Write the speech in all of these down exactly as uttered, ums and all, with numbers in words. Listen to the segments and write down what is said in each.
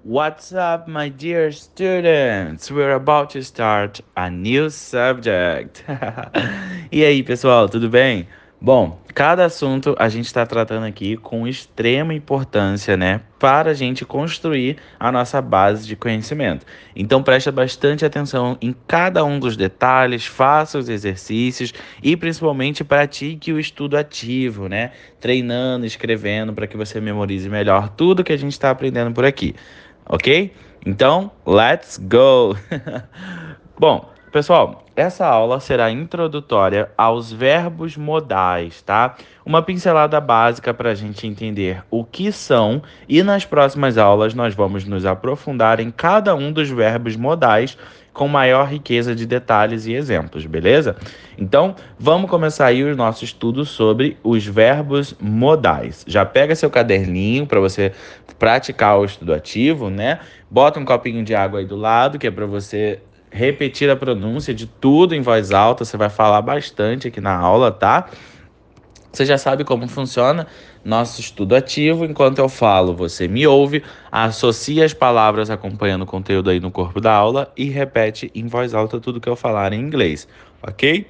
What's up, my dear students? We're about to start a new subject. E aí, pessoal, tudo bem? Bom, cada assunto a gente está tratando aqui com extrema importância, né, para a gente construir a nossa base de conhecimento. Então, presta bastante atenção em cada um dos detalhes, faça os exercícios e principalmente pratique o estudo ativo, né, treinando, escrevendo para que você memorize melhor tudo que a gente está aprendendo por aqui. Ok? Então, let's go! Bom, pessoal, essa aula será introdutória aos verbos modais, tá? Uma pincelada básica para a gente entender o que são, e nas próximas aulas nós vamos nos aprofundar em cada um dos verbos modais com maior riqueza de detalhes e exemplos, beleza? Então, vamos começar aí o nosso estudo sobre os verbos modais. Já pega seu caderninho para você praticar o estudo ativo, né? Bota um copinho de água aí do lado, que é para você repetir a pronúncia de tudo em voz alta. Você vai falar bastante aqui na aula, tá? Você já sabe como funciona nosso estudo ativo. Enquanto eu falo, você me ouve, associa as palavras acompanhando o conteúdo aí no corpo da aula e repete em voz alta tudo que eu falar em inglês, ok?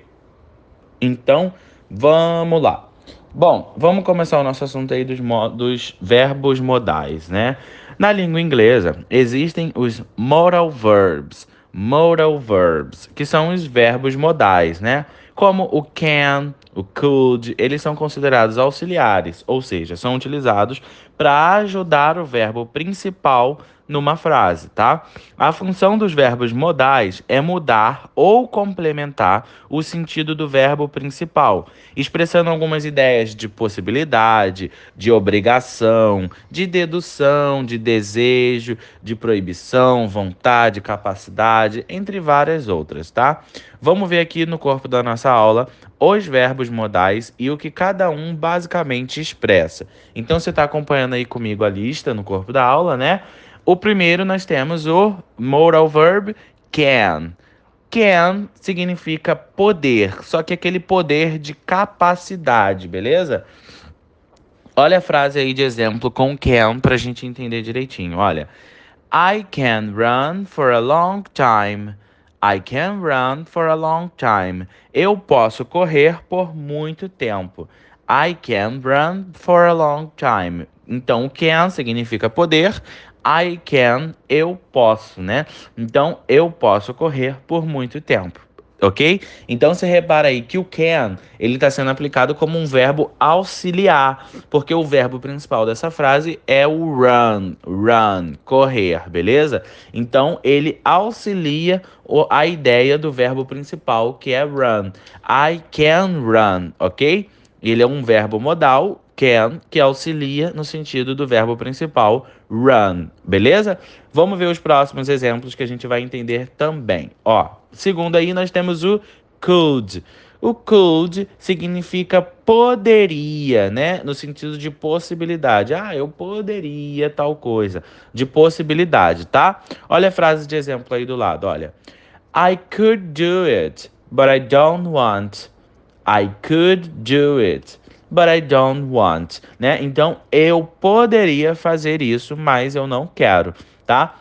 Então, vamos lá. Bom, vamos começar o nosso assunto aí dos, dos verbos modais, né? Na língua inglesa, existem os modal verbs, modal verbs, que são os verbos modais, né? Como o can, o could, eles são considerados auxiliares, ou seja, são utilizados para ajudar o verbo principal numa frase, tá? A função dos verbos modais é mudar ou complementar o sentido do verbo principal, expressando algumas ideias de possibilidade, de obrigação, de dedução, de desejo, de proibição, vontade, capacidade, entre várias outras, tá? Vamos ver aqui no corpo da nossa aula os verbos modais e o que cada um basicamente expressa. Então, você está acompanhando aí comigo a lista no corpo da aula, né? O primeiro nós temos o modal verb can. Can significa poder, só que aquele poder de capacidade, beleza? Olha a frase aí de exemplo com can para a gente entender direitinho. Olha, I can run for a long time. I can run for a long time. Eu posso correr por muito tempo. I can run for a long time. Então, o can significa poder. I can, eu posso, né? Então, eu posso correr por muito tempo. Ok? Então você repara aí que o can ele está sendo aplicado como um verbo auxiliar, porque o verbo principal dessa frase é o run, run, correr, beleza? Então ele auxilia o, a ideia do verbo principal que é run. I can run, ok? Ele é um verbo modal, can, que auxilia no sentido do verbo principal, run, beleza? Vamos ver os próximos exemplos que a gente vai entender também. Ó, segundo aí nós temos o could. O could significa poderia, né? No sentido de possibilidade. Ah, eu poderia tal coisa. De possibilidade, tá? Olha a frase de exemplo aí do lado, olha. I could do it, but I don't want. I could do it, but I don't want, né? Então, eu poderia fazer isso, mas eu não quero, tá?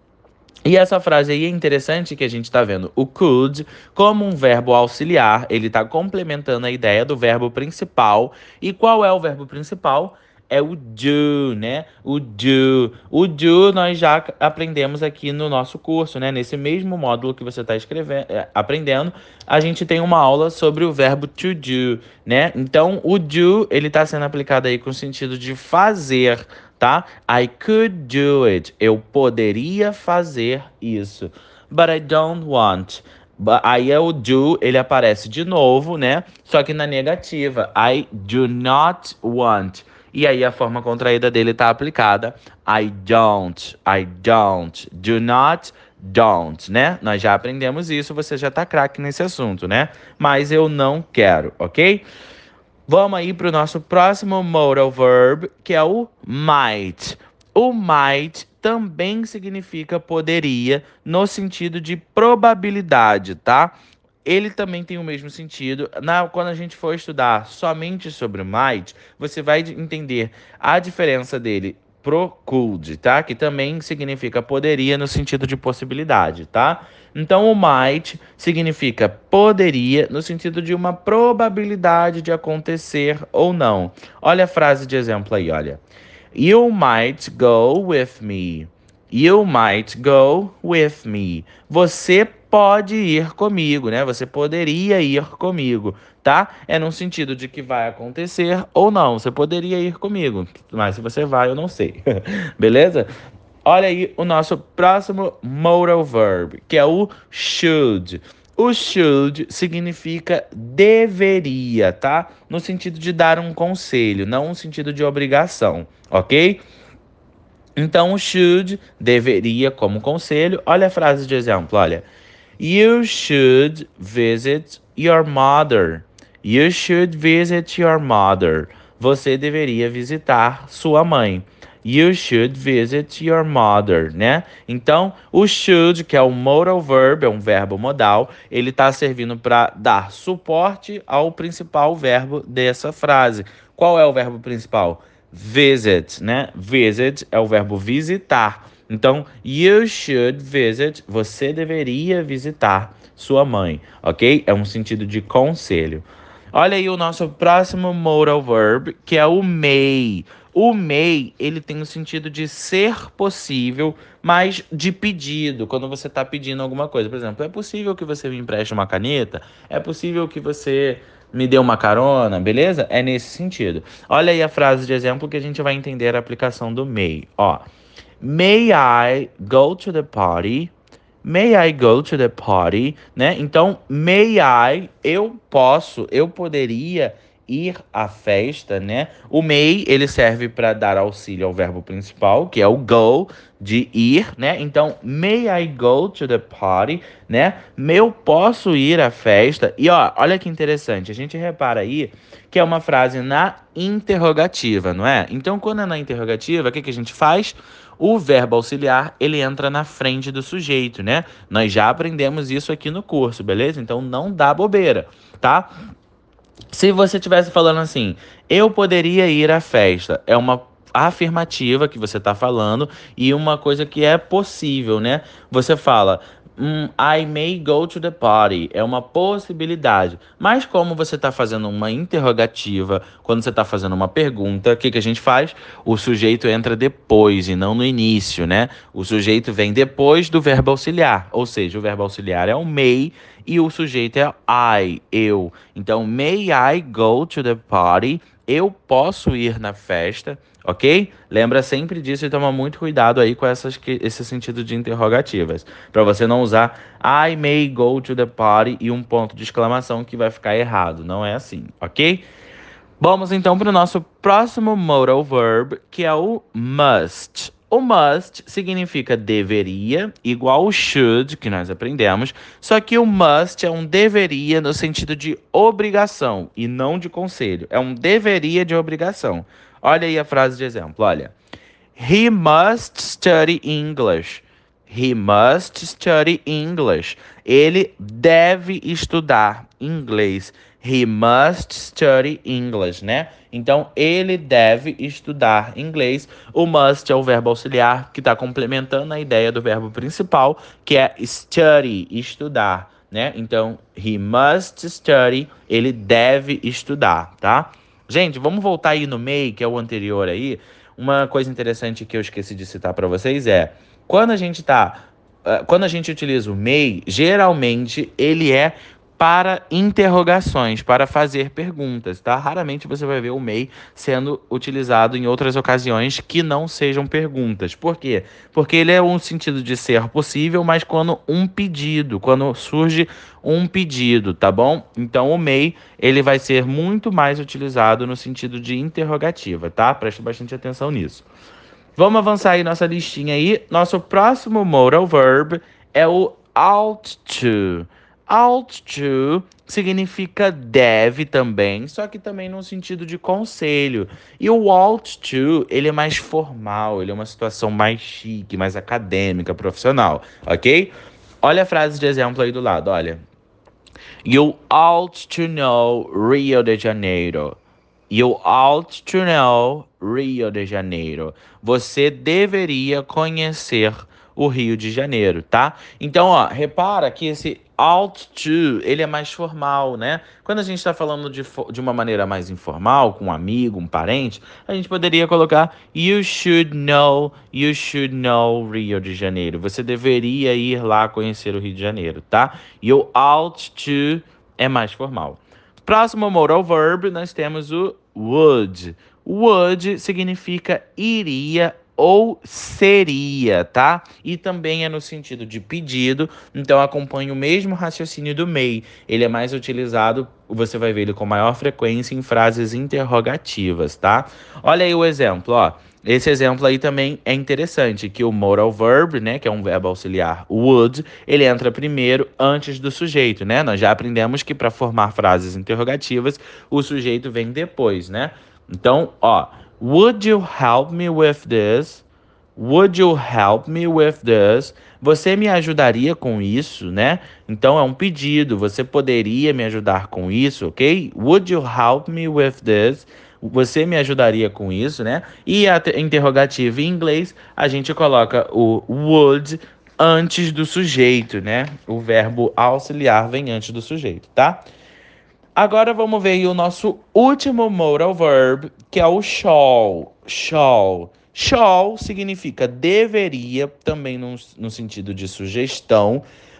E essa frase aí é interessante que a gente está vendo o could como um verbo auxiliar, ele está complementando a ideia do verbo principal. E qual é o verbo principal? É o do, né? O do. O do nós já aprendemos aqui no nosso curso, né? Nesse mesmo módulo que você está escrevendo, é, aprendendo, a gente tem uma aula sobre o verbo to do, né? Então, o do, ele está sendo aplicado aí com o sentido de fazer, tá? I could do it. Eu poderia fazer isso. But I don't want. But, aí é o do, ele aparece de novo, né? Só que na negativa. I do not want. E aí a forma contraída dele tá aplicada. I don't. I don't. Do not. Don't, né? Nós já aprendemos isso, você já tá craque nesse assunto, né? Mas eu não quero, ok? Vamos aí para o nosso próximo modal verb, que é o might. O might também significa poderia no sentido de probabilidade, tá? Ele também tem o mesmo sentido. Na, quando a gente for estudar somente sobre o might, você vai entender a diferença dele pro could, tá? Que também significa poderia no sentido de possibilidade, tá? Então, o might significa poderia no sentido de uma probabilidade de acontecer ou não. Olha a frase de exemplo aí, olha. You might go with me. You might go with me. Você pode ir comigo, né? Você poderia ir comigo, tá? É no sentido de que vai acontecer ou não. Você poderia ir comigo, mas se você vai, eu não sei. Beleza? Olha aí o nosso próximo modal verb, que é o should. O should significa deveria, tá? No sentido de dar um conselho, não no sentido de obrigação, ok? Então, o should deveria como conselho. Olha a frase de exemplo, olha. You should visit your mother. You should visit your mother. Você deveria visitar sua mãe. You should visit your mother, né? Então, o should, que é o modal verb, é um verbo modal, ele está servindo para dar suporte ao principal verbo dessa frase. Qual é o verbo principal? Visit, né? Visit é o verbo visitar. Então, you should visit, você deveria visitar sua mãe, ok? É um sentido de conselho. Olha aí o nosso próximo modal verb, que é o may. O may, ele tem o sentido de ser possível, mas de pedido, quando você está pedindo alguma coisa. Por exemplo, é possível que você me empreste uma caneta? É possível que você me dê uma carona? Beleza? É nesse sentido. Olha aí a frase de exemplo que a gente vai entender a aplicação do may. Ó, may I go to the party? May I go to the party, né? Então, may I, eu posso, eu poderia ir à festa, né? O may, ele serve para dar auxílio ao verbo principal, que é o go, de ir, né? Então, may I go to the party, né? Eu posso ir à festa. E ó, olha que interessante, a gente repara aí que é uma frase na interrogativa, não é? Então, quando é na interrogativa, o que que a gente faz? O verbo auxiliar, ele entra na frente do sujeito, né? Nós já aprendemos isso aqui no curso, beleza? Então não dá bobeira, tá? Se você estivesse falando assim, eu poderia ir à festa, é uma afirmativa que você está falando e uma coisa que é possível, né? Você fala, hum, I may go to the party, é uma possibilidade. Mas como você está fazendo uma interrogativa, quando você está fazendo uma pergunta, o que, que a gente faz? O sujeito entra depois e não no início, né? O sujeito vem depois do verbo auxiliar, ou seja, o verbo auxiliar é o may e o sujeito é I, eu. Então, may I go to the party? Eu posso ir na festa, ok? Lembra sempre disso e toma muito cuidado aí com essas, esse sentido de interrogativas. Para você não usar I may go to the party e um ponto de exclamação que vai ficar errado. Não é assim, ok? Vamos então para o nosso próximo modal verb, que é o must. O must significa deveria, igual o should, que nós aprendemos, só que o must é um deveria no sentido de obrigação e não de conselho. É um deveria de obrigação. Olha aí a frase de exemplo, olha. He must study English. He must study English. Ele deve estudar inglês. He must study English, né? Então, ele deve estudar inglês. O must é o verbo auxiliar que está complementando a ideia do verbo principal, que é study, estudar, né? Então, he must study, ele deve estudar, tá? Gente, vamos voltar aí no may, que é o anterior aí. Uma coisa interessante que eu esqueci de citar para vocês é, quando a gente tá, uh, quando a gente utiliza o may, geralmente ele é para interrogações, para fazer perguntas, tá? Raramente você vai ver o may sendo utilizado em outras ocasiões que não sejam perguntas. Por quê? Porque ele é um sentido de ser possível, mas quando um pedido, quando surge um pedido, tá bom? Então o may, ele vai ser muito mais utilizado no sentido de interrogativa, tá? Preste bastante atenção nisso. Vamos avançar aí nossa listinha aí. Nosso próximo modal verb é o ought to. Ought to significa deve também, só que também no sentido de conselho. E o ought to, ele é mais formal, ele é uma situação mais chique, mais acadêmica, profissional, ok? Olha a frase de exemplo aí do lado, olha. You ought to know Rio de Janeiro. You ought to know Rio de Janeiro. Você deveria conhecer o Rio de Janeiro, tá? Então, ó, repara que esse ought to, ele é mais formal, né? Quando a gente está falando de, de uma maneira mais informal, com um amigo, um parente, a gente poderia colocar You should know, you should know Rio de Janeiro. Você deveria ir lá conhecer o Rio de Janeiro, tá? You ought to é mais formal. Próximo modal verb, nós temos o would. Would significa iria ou seria, tá? E também é no sentido de pedido, então acompanha o mesmo raciocínio do may. Ele é mais utilizado, você vai ver ele com maior frequência em frases interrogativas, tá? Olha aí o exemplo, ó. Esse exemplo aí também é interessante, que o modal verb, né, que é um verbo auxiliar, would, ele entra primeiro antes do sujeito, né? Nós já aprendemos que para formar frases interrogativas, o sujeito vem depois, né? Então, ó, would you help me with this? Would you help me with this? Você me ajudaria com isso, né? Então é um pedido. Você poderia me ajudar com isso, ok? Would you help me with this? Você me ajudaria com isso, né? E a interrogativa em inglês, a gente coloca o would antes do sujeito, né? O verbo auxiliar vem antes do sujeito, tá? Agora vamos ver aí o nosso último modal verb, que é o shall. Shall. Shall significa deveria, também no, no sentido de sugestão,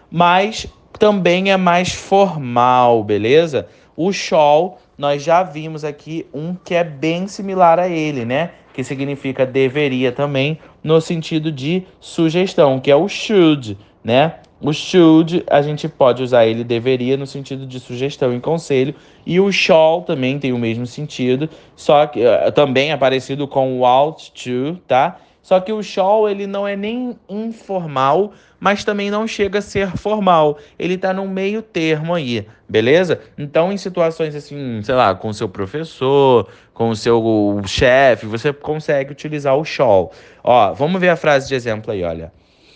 mas também é mais formal, beleza? O shall, nós já vimos aqui um que é bem similar a ele, né? Que significa deveria também, no sentido de sugestão, que é o should, né? O should, a gente pode usar ele deveria no sentido de sugestão e conselho. E o shall também tem o mesmo sentido, só que uh, também é parecido com o ought to, tá? Só que o shall, ele não é nem informal, mas também não chega a ser formal. Ele tá no meio termo aí, beleza? Então, em situações assim, sei lá, com o seu professor, com o seu chefe, você consegue utilizar o shall. Ó, vamos ver a frase de exemplo aí, olha.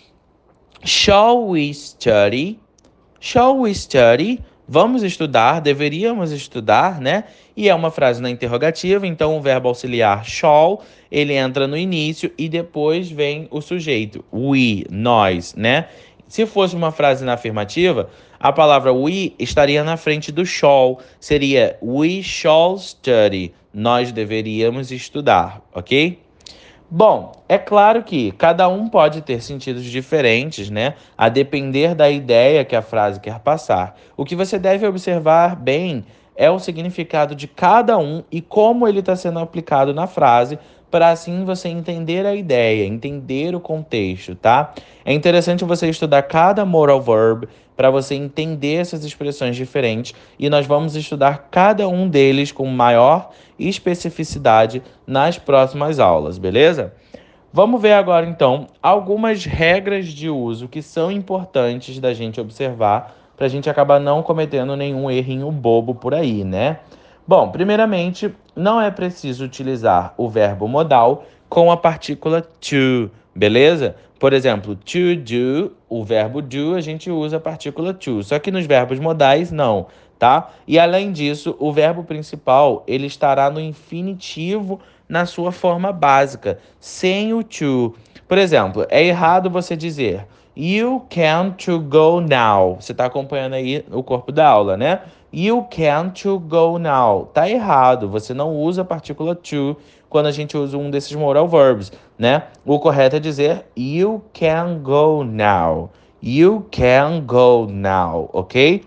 Shall we study? Shall we study? Vamos estudar, deveríamos estudar, né? E é uma frase na interrogativa, então o verbo auxiliar shall, ele entra no início e depois vem o sujeito, we, nós, né? Se fosse uma frase na afirmativa, a palavra we estaria na frente do shall, seria we shall study, nós deveríamos estudar, ok? Bom, é claro que cada um pode ter sentidos diferentes, né? A depender da ideia que a frase quer passar. O que você deve observar bem é o significado de cada um e como ele está sendo aplicado na frase, para assim você entender a ideia, entender o contexto, tá? É interessante você estudar cada modal verb para você entender essas expressões diferentes e nós vamos estudar cada um deles com maior especificidade nas próximas aulas, beleza? Vamos ver agora então algumas regras de uso que são importantes da gente observar para a gente acabar não cometendo nenhum errinho bobo por aí, né? Bom, primeiramente, não é preciso utilizar o verbo modal com a partícula to, beleza? Por exemplo, to do, o verbo do, a gente usa a partícula to, só que nos verbos modais, não, tá? E além disso, o verbo principal, ele estará no infinitivo na sua forma básica, sem o to. Por exemplo, é errado você dizer You can to go now. Você está acompanhando aí o corpo da aula, né? You can to go now. Tá errado. Você não usa a partícula to quando a gente usa um desses modal verbs, né? O correto é dizer You can go now. You can go now, ok?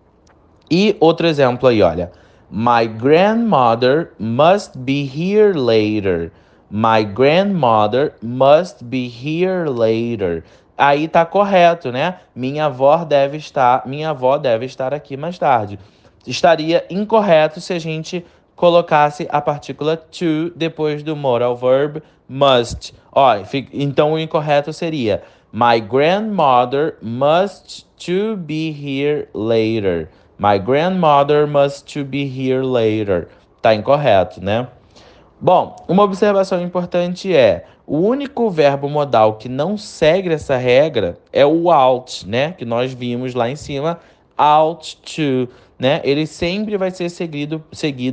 E outro exemplo aí, olha. My grandmother must be here later. My grandmother must be here later. Aí tá correto, né? Minha avó deve estar, minha avó deve estar aqui mais tarde. Estaria incorreto se a gente colocasse a partícula to depois do modal verb must. Ó, então o incorreto seria My grandmother must to be here later. My grandmother must to be here later. Tá incorreto, né? Bom, uma observação importante é o único verbo modal que não segue essa regra é o ought, né? Que nós vimos lá em cima, ought to, né? Ele sempre vai ser seguido, seguido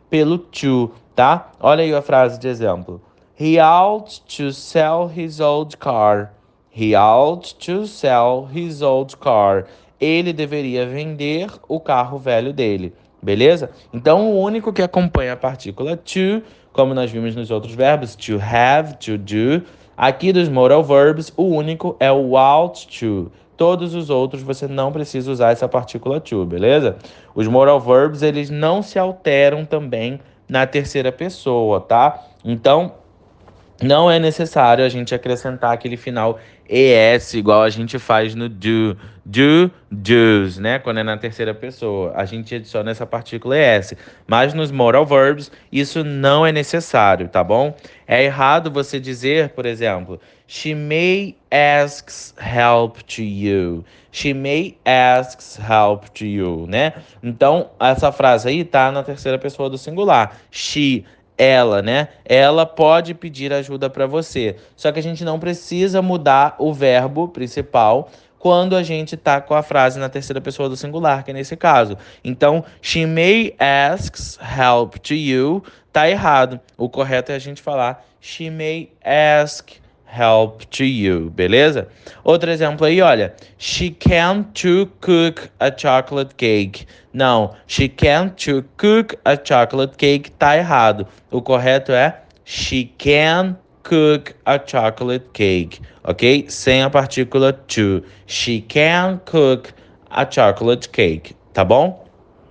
pelo to, tá? Olha aí a frase de exemplo. He ought to sell his old car. He ought to sell his old car. Ele deveria vender o carro velho dele. Beleza? Então, o único que acompanha a partícula to, como nós vimos nos outros verbos, to have, to do, aqui dos modal verbs, o único é o ought to. Todos os outros você não precisa usar essa partícula to, beleza? Os modal verbs, eles não se alteram também na terceira pessoa, tá? Então, não é necessário a gente acrescentar aquele final es, igual a gente faz no do. Do, does, né? Quando é na terceira pessoa. A gente adiciona essa partícula es. Mas nos modal verbs, isso não é necessário, tá bom? É errado você dizer, por exemplo, she may ask help to you. She may ask help to you, né? Então, essa frase aí tá na terceira pessoa do singular. She, ela, né? Ela pode pedir ajuda para você. Só que a gente não precisa mudar o verbo principal quando a gente tá com a frase na terceira pessoa do singular, que é nesse caso. Então, she may ask help to you, tá errado. O correto é a gente falar she may ask help to you, beleza? Outro exemplo aí, olha. She can to cook a chocolate cake. Não, she can to cook a chocolate cake tá errado. O correto é she can cook a chocolate cake, ok? Sem a partícula to. She can cook a chocolate cake, tá bom?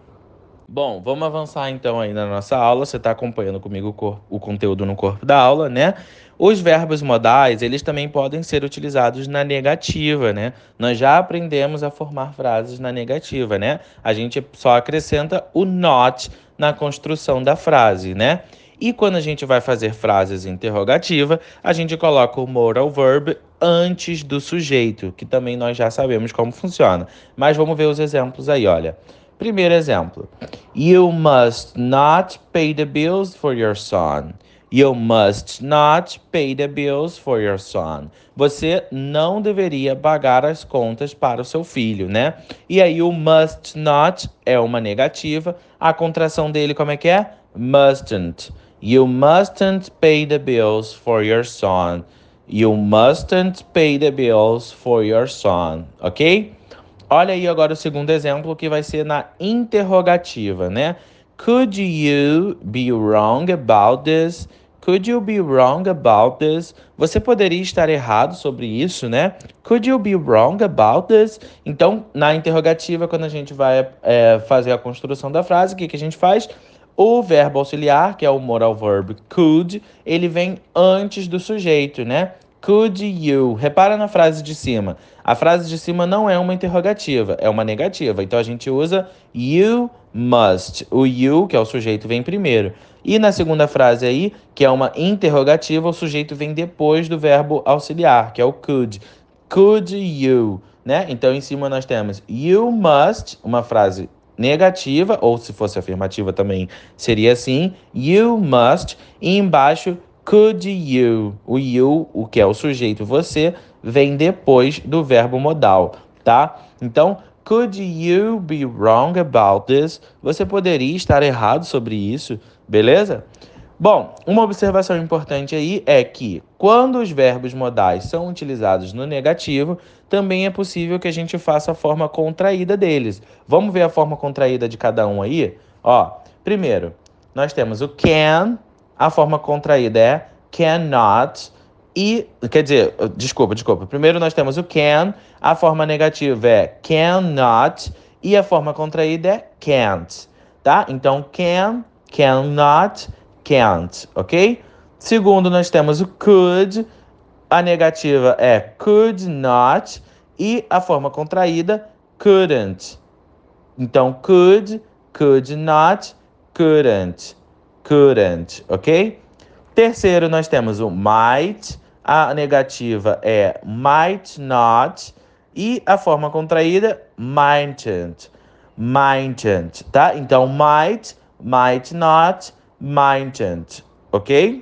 Bom, vamos avançar então aí na nossa aula. Você está acompanhando comigo o, cor- o conteúdo no corpo da aula, né? Os verbos modais, eles também podem ser utilizados na negativa, né? Nós já aprendemos a formar frases na negativa, né? A gente só acrescenta o not na construção da frase, né? E quando a gente vai fazer frases interrogativa, a gente coloca o modal verb antes do sujeito, que também nós já sabemos como funciona. Mas vamos ver os exemplos aí, olha. Primeiro exemplo. You must not pay the bills for your son. You must not pay the bills for your son. Você não deveria pagar as contas para o seu filho, né? E aí o must not é uma negativa. A contração dele como é que é? Mustn't. You mustn't pay the bills for your son. You mustn't pay the bills for your son, ok? Olha aí agora o segundo exemplo, que vai ser na interrogativa, né? Could you be wrong about this? Could you be wrong about this? Você poderia estar errado sobre isso, né? Could you be wrong about this? Então, na interrogativa, quando a gente vai é, fazer a construção da frase, o que, que a gente faz? O verbo auxiliar, que é o modal verb could, ele vem antes do sujeito, né? Could you? Repara na frase de cima. A frase de cima não é uma interrogativa, é uma negativa. Então a gente usa you must. O you, que é o sujeito, vem primeiro. E na segunda frase aí, que é uma interrogativa, o sujeito vem depois do verbo auxiliar, que é o could. Could you? Né? Então em cima nós temos you must, uma frase negativa, ou se fosse afirmativa também seria assim, you must, e embaixo could you. O you, o que é o sujeito você, vem depois do verbo modal, tá? Então, could you be wrong about this? Você poderia estar errado sobre isso, beleza? Bom, uma observação importante aí é que quando os verbos modais são utilizados no negativo, também é possível que a gente faça a forma contraída deles. Vamos ver a forma contraída de cada um aí? Ó, primeiro, nós temos o can, a forma contraída é cannot, e, quer dizer, desculpa, desculpa. Primeiro nós temos o can, a forma negativa é cannot, e a forma contraída é can't, tá? Então, can, cannot, can't, ok? Segundo, nós temos o could, a negativa é could not, e a forma contraída, couldn't. Então, could, could not, couldn't, couldn't, ok? Terceiro, nós temos o might, a negativa é might not, e a forma contraída, mightn't, mightn't, tá? Então, might, might not, mightn't, ok?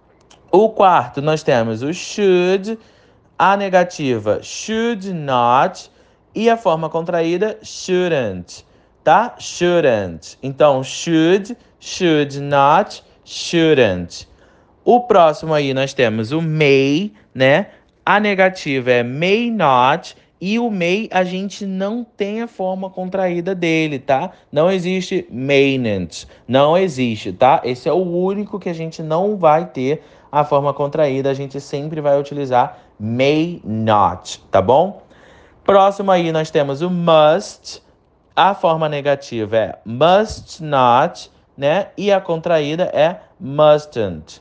O quarto, nós temos o should, a negativa should not, e a forma contraída, shouldn't, tá? Shouldn't. Então, should, should not, shouldn't. O próximo aí nós temos o may, né? A negativa é may not. E o may a gente não tem a forma contraída dele, tá? Não existe mayn't. Não existe, tá? Esse é o único que a gente não vai ter a forma contraída. A gente sempre vai utilizar may not, tá bom? Próximo aí nós temos o must. A forma negativa é must not, né? E a contraída é mustn't.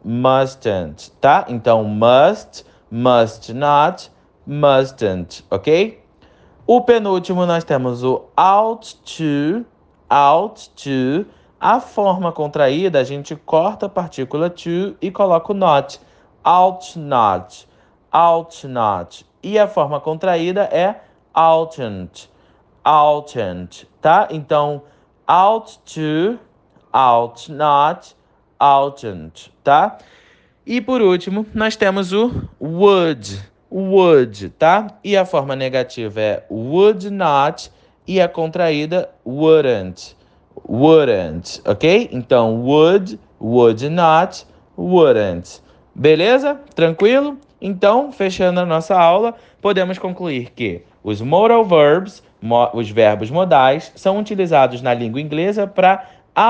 Mustn't, tá? Então, must, must not, mustn't, ok? O penúltimo nós temos o ought to, ought to. A forma contraída, a gente corta a partícula to e coloca o not. Ought not, ought not. E a forma contraída é oughtn't, oughtn't, tá? Então, ought to, ought not, oughtn't, tá? E por último, nós temos o would, would, tá? E a forma negativa é would not e a contraída wouldn't, wouldn't, ok? Então, would, would not, wouldn't. Beleza? Tranquilo? Então, fechando a nossa aula, podemos concluir que os modal verbs, mo- os verbos modais, são utilizados na língua inglesa para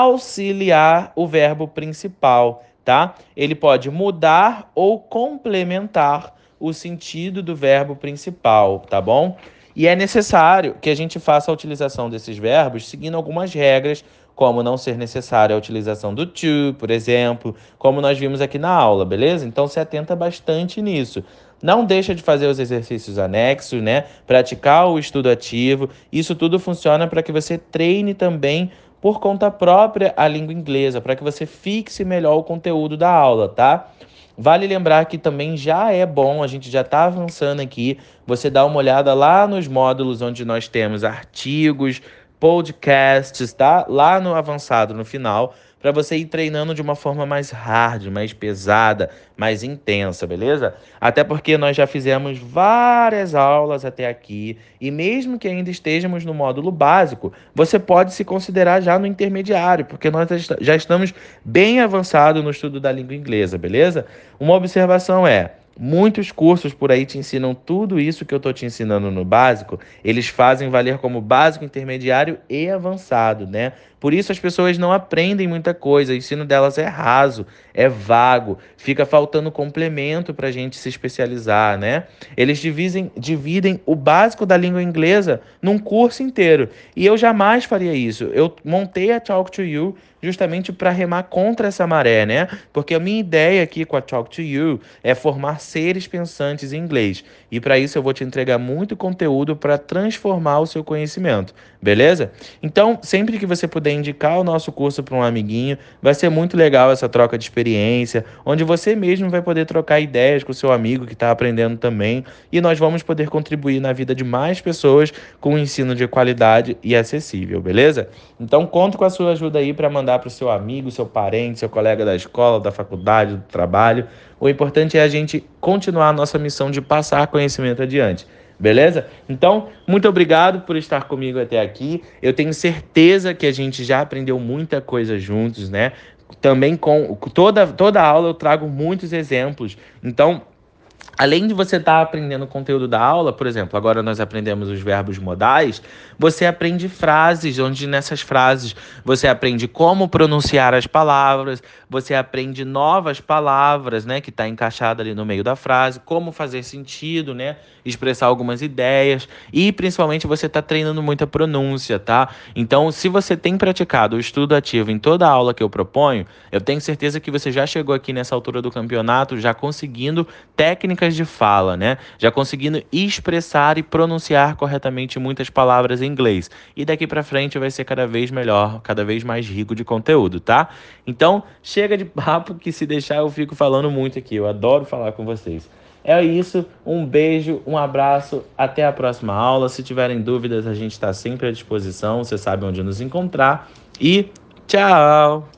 auxiliar o verbo principal, tá? Ele pode mudar ou complementar o sentido do verbo principal, tá bom? E é necessário que a gente faça a utilização desses verbos seguindo algumas regras, como não ser necessária a utilização do to, por exemplo, como nós vimos aqui na aula, beleza? Então se atenta bastante nisso. Não deixa de fazer os exercícios anexos, né? Praticar o estudo ativo. Isso tudo funciona para que você treine também por conta própria a língua inglesa, para que você fixe melhor o conteúdo da aula, tá? Vale lembrar que também já é bom, a gente já está avançando aqui, você dá uma olhada lá nos módulos onde nós temos artigos, podcasts, tá? Lá no avançado, no final, para você ir treinando de uma forma mais hard, mais pesada, mais intensa, beleza? Até porque nós já fizemos várias aulas até aqui e mesmo que ainda estejamos no módulo básico, você pode se considerar já no intermediário, porque nós já estamos bem avançados no estudo da língua inglesa, beleza? Uma observação é: muitos cursos por aí te ensinam tudo isso que eu estou te ensinando no básico, eles fazem valer como básico, intermediário e avançado, né? Por isso as pessoas não aprendem muita coisa, o ensino delas é raso, é vago, fica faltando complemento para a gente se especializar, né? Eles dividem, dividem o básico da língua inglesa num curso inteiro, e eu jamais faria isso. Eu montei a Talk to You justamente para remar contra essa maré, né? Porque a minha ideia aqui com a Talk to You é formar seres pensantes em inglês. E para isso eu vou te entregar muito conteúdo para transformar o seu conhecimento, beleza? Então, sempre que você puder indicar o nosso curso para um amiguinho, vai ser muito legal essa troca de experiência, onde você mesmo vai poder trocar ideias com o seu amigo que está aprendendo também, e nós vamos poder contribuir na vida de mais pessoas com um ensino de qualidade e acessível, beleza? Então, conto com a sua ajuda aí para mandar para o seu amigo, seu parente, seu colega da escola, da faculdade, do trabalho. O importante é a gente continuar a nossa missão de passar conhecimento adiante. Beleza? Então, muito obrigado por estar comigo até aqui. Eu tenho certeza que a gente já aprendeu muita coisa juntos, né? Também com toda, toda aula eu trago muitos exemplos. Então, além de você estar aprendendo o conteúdo da aula, por exemplo, agora nós aprendemos os verbos modais, você aprende frases, onde nessas frases você aprende como pronunciar as palavras, você aprende novas palavras, né, que está encaixada ali no meio da frase, como fazer sentido, né, expressar algumas ideias e principalmente você está treinando muita pronúncia, tá? Então, se você tem praticado o estudo ativo em toda a aula que eu proponho, eu tenho certeza que você já chegou aqui nessa altura do campeonato já conseguindo técnicas de fala, né? Já conseguindo expressar e pronunciar corretamente muitas palavras em inglês. E daqui para frente vai ser cada vez melhor, cada vez mais rico de conteúdo, tá? Então, chega de papo que se deixar eu fico falando muito aqui. Eu adoro falar com vocês. É isso, um beijo, um abraço, até a próxima aula. Se tiverem dúvidas, a gente está sempre à disposição, você sabe onde nos encontrar. E tchau!